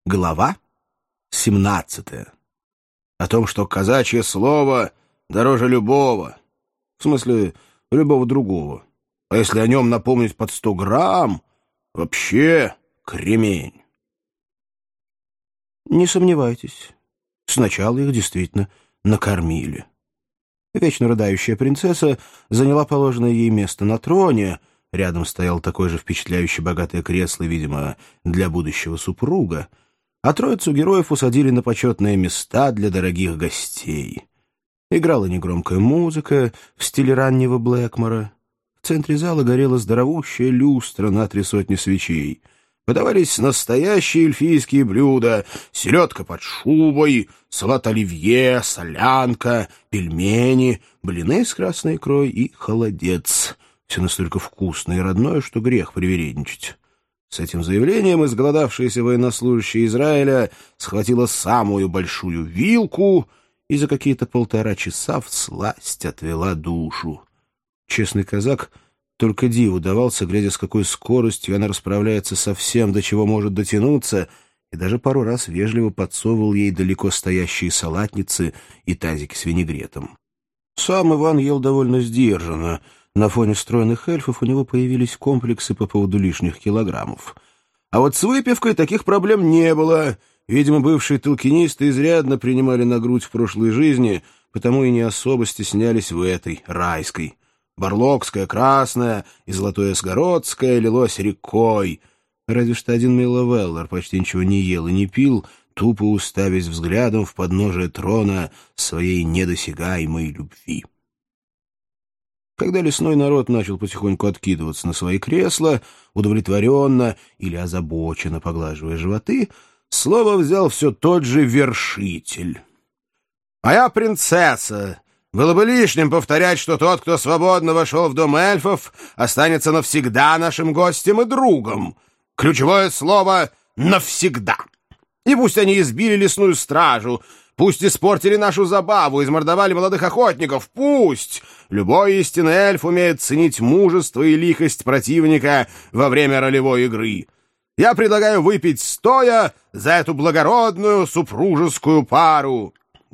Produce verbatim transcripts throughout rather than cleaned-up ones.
Глава семнадцатая. О том, что казачье слово дороже любого. В смысле, любого другого. А если о нем напомнить под сто грамм, вообще кремень. Не сомневайтесь, сначала их действительно накормили. Вечно рыдающая принцесса заняла положенное ей место на троне. Рядом стоял такое же впечатляюще богатое кресло, видимо, для будущего супруга. А троицу героев усадили на почетные места для дорогих гостей. Играла негромкая музыка в стиле раннего Блэкмора. В центре зала горела здоровущая люстра на три сотни свечей. Подавались настоящие эльфийские блюда: селедка под шубой, салат оливье, солянка, пельмени, блины с красной икрой и холодец. Все настолько вкусное и родное, что грех привередничать. С этим заявлением изголодавшаяся военнослужащая Израиля схватила самую большую вилку и за какие-то полтора часа всласть отвела душу. Честный казак только диву давался, глядя, с какой скоростью она расправляется со всем, до чего может дотянуться, и даже пару раз вежливо подсовывал ей далеко стоящие салатницы и тазики с винегретом. Сам Иван ел довольно сдержанно. На фоне стройных эльфов у него появились комплексы по поводу лишних килограммов. А вот с выпивкой таких проблем не было. Видимо, бывшие толкинисты изрядно принимали на грудь в прошлой жизни, потому и не особо стеснялись в этой, райской. Барлокское красное и золотое сгородское лилось рекой. Разве что один Миловеллар почти ничего не ел и не пил, тупо уставясь взглядом в подножие трона своей недосягаемой любви. Когда лесной народ начал потихоньку откидываться на свои кресла, удовлетворенно или озабоченно поглаживая животы, слово взял все тот же вершитель. «Моя принцесса! Было бы лишним повторять, что тот, кто свободно вошел в дом эльфов, останется навсегда нашим гостем и другом. Ключевое слово «навсегда». И пусть они избили лесную стражу, пусть испортили нашу забаву, измордовали молодых охотников, пусть! Любой истинный эльф умеет ценить мужество и лихость противника во время ролевой игры. Я предлагаю выпить стоя за эту благородную супружескую пару.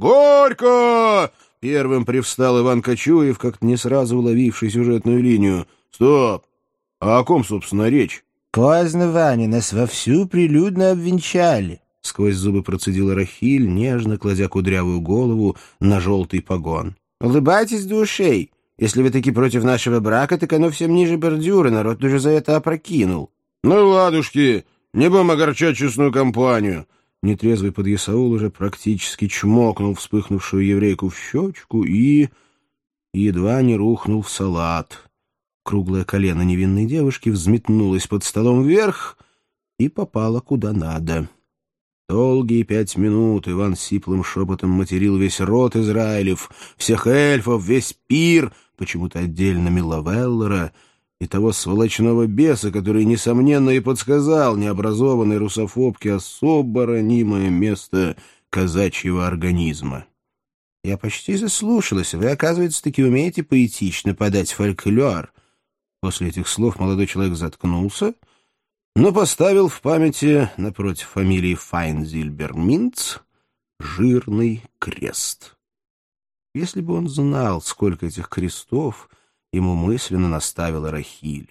Горько! Первым привстал Иван Кочуев, как-то не сразу уловивший сюжетную линию. Стоп! А о ком, собственно, речь? Поздно, Ваня, нас вовсю прилюдно обвенчали. Сквозь зубы процедила Рахиль, нежно кладя кудрявую голову на желтый погон. Улыбайтесь до ушей. Если вы таки против нашего брака, так оно всем ниже бордюра, народ уже за это опрокинул. Ну, ладушки, не будем огорчать честную компанию. Нетрезвый подъясаул уже практически чмокнул вспыхнувшую еврейку в щечку и... едва не рухнул в салат. Круглое колено невинной девушки взметнулось под столом вверх и попало куда надо. Долгие пять минут Иван сиплым шепотом материл весь род Израилев, всех эльфов, весь пир, почему-то отдельно Миловеллара, и того сволочного беса, который, несомненно, и подсказал необразованной русофобке особо ранимое место казачьего организма. Я почти заслушалась. Вы, оказывается, таки умеете поэтично подать фольклор. После этих слов молодой человек заткнулся, но поставил в памяти напротив фамилии Файнзильбер-Минц жирный крест. Если бы он знал, сколько этих крестов ему мысленно наставила Рахиль.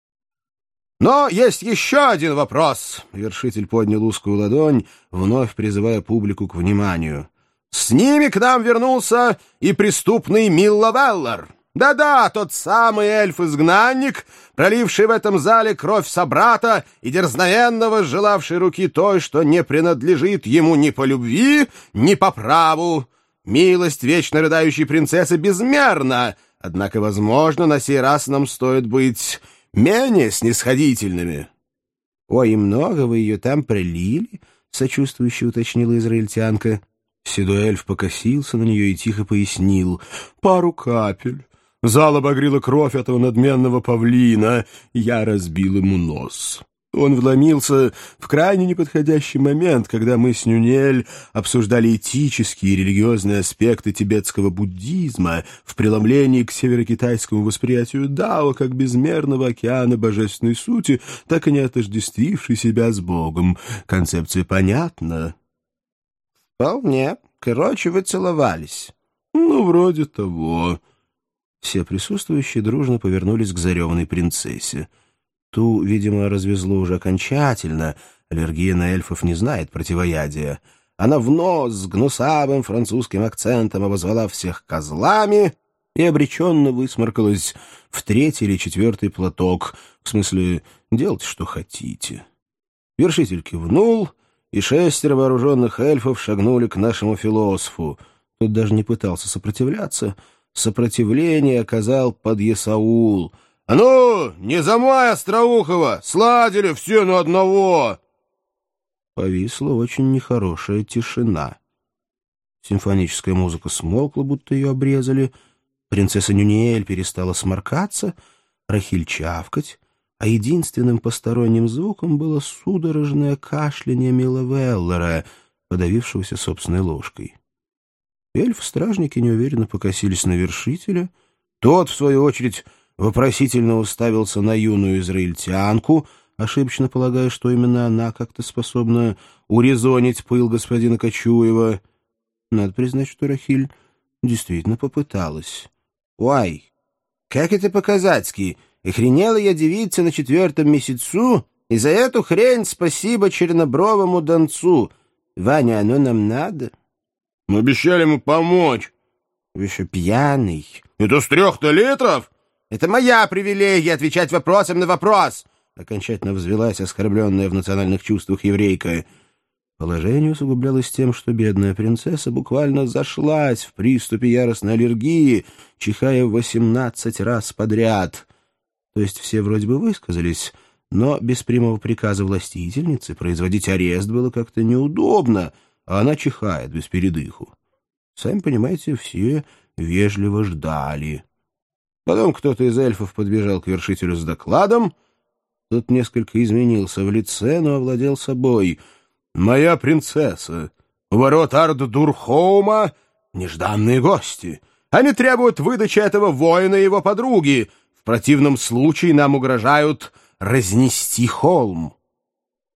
«Но есть еще один вопрос!» — вершитель поднял узкую ладонь, вновь призывая публику к вниманию. «С ними к нам вернулся и преступный Миловеллар. Да-да, тот самый эльф-изгнанник, проливший в этом зале кровь собрата и дерзновенно желавший руки той, что не принадлежит ему ни по любви, ни по праву. Милость вечно рыдающей принцессы безмерна, однако, возможно, на сей раз нам стоит быть менее снисходительными». «Ой, и много вы ее там пролили?» — сочувствующе уточнила израильтянка. Седой эльф покосился на нее и тихо пояснил. «Пару капель. Зал обогрела кровь этого надменного павлина. Я разбил ему нос». Он вломился в крайне неподходящий момент, когда мы с Нюнель обсуждали этические и религиозные аспекты тибетского буддизма в преломлении к северокитайскому восприятию Дао как безмерного океана божественной сути, так и не отождествившей себя с Богом. Концепция понятна? Вполне. Короче, вы целовались. Ну, вроде того. Все присутствующие дружно повернулись к зареванной принцессе. Ту, видимо, развезло уже окончательно. Аллергия на эльфов не знает противоядия. Она в нос с гнусавым французским акцентом обозвала всех козлами и обреченно высморкалась в третий или четвертый платок. В смысле, делайте, что хотите. Вершитель кивнул, и шестеро вооруженных эльфов шагнули к нашему философу. Тот даже не пытался сопротивляться. Сопротивление оказал подъясаул — «А ну, не замай, Остроухова! Сладили все на одного!» Повисла очень нехорошая тишина. Симфоническая музыка смолкла, будто ее обрезали. Принцесса Нюниэль перестала сморкаться, Рахиль чавкать, а единственным посторонним звуком было судорожное кашляние Миловеллера, подавившегося собственной ложкой. Эльф-стражники неуверенно покосились на вершителя. Тот, в свою очередь, вопросительно уставился на юную израильтянку, ошибочно полагая, что именно она как-то способна урезонить пыл господина Кочуева. Надо признать, что Рахиль действительно попыталась. «Ой, как это по-казацки! Охренела я девица на четвертом месяцу, и за эту хрень спасибо чернобровому донцу. Ваня, оно нам надо?» «Мы обещали ему помочь». «Вы еще пьяный». «Это с трех-то литров?» «Это моя привилегия отвечать вопросом на вопрос!» Окончательно взвелась оскорбленная в национальных чувствах еврейка. Положение усугублялось тем, что бедная принцесса буквально зашлась в приступе яростной аллергии, чихая восемнадцать раз подряд. То есть все вроде бы высказались, но без прямого приказа властительницы производить арест было как-то неудобно, а она чихает без передыху. Сами понимаете, все вежливо ждали. Потом кто-то из эльфов подбежал к вершителю с докладом. Тот несколько изменился в лице, но овладел собой. «Моя принцесса, у ворот Ард-Дурхоума нежданные гости. Они требуют выдачи этого воина и его подруги. В противном случае нам угрожают разнести холм».